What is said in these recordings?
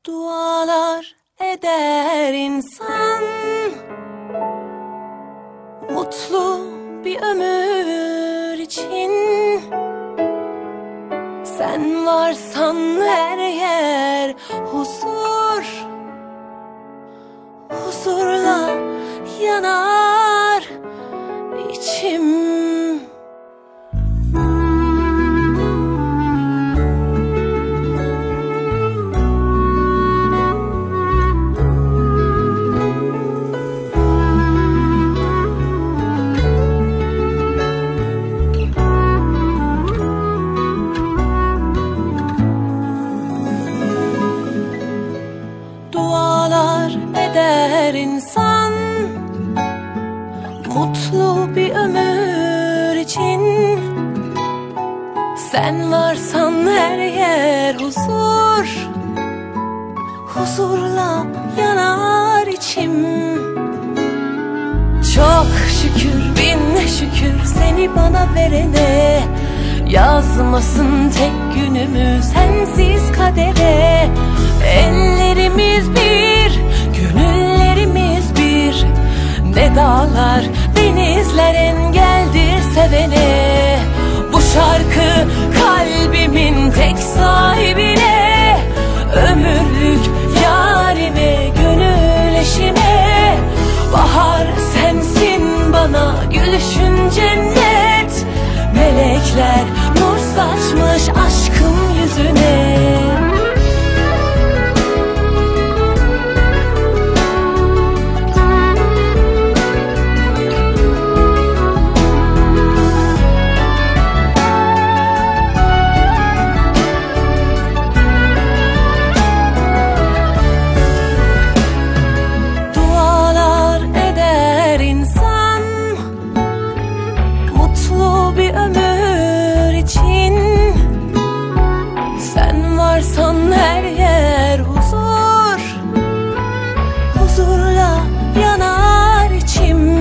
Dualar eder insan, mutlu bir ömür için. Sen varsan her yer huzur, huzurla yanar içim. Dualar eder insan, mutlu bir ömür için. Sen varsan her yer huzur, huzurla yanar içim. Çok şükür, bin şükür seni bana verene. Yazmasın tek günümü sensiz kadere. Ellerimiz bir, gönüllerimiz bir. Ne dağlar, denizler engeldir sevene. Bu şarkı kalbimin tek sahibine. Ömürlük yarime, gönül eşime. Bahar sensin bana, gülüşün cennet. Melekler nur saçmış aşkım yüzüne. Dualar eder insan, mutlu bir ömür için. Sen varsan her yer huzur, huzurla yanar içim.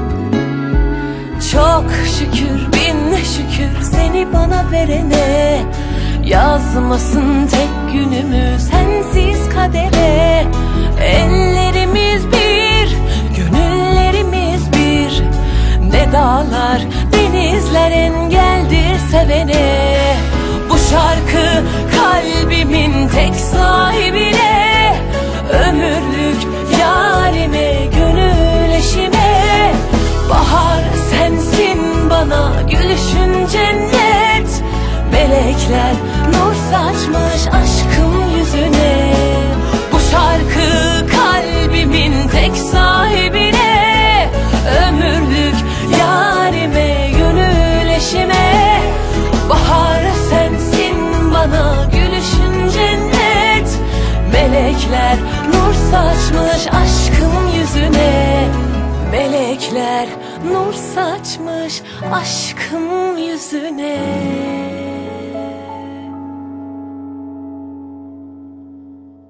Çok şükür, bin şükür seni bana verene. Yazmasın tek günümü sensiz kadere. Ellerimiz bir, gönüllerimiz bir. Ne dağlar, denizler engeldir sevene. Bu şarkı kalbimin tek sahibine. Ömürlük yarime, gönül eşime. Bahar sensin bana, gülüşün cennet. Melekler nur saçmış aşkım yüzüne. Bu şarkı kalbimin tek sahibine. Ömürlük yarime, gönül eşime. Bahar sensin bana, gülüşün cennet. Melekler nur saçmış aşkım yüzüne. Melekler nur saçmış aşkım yüzüne.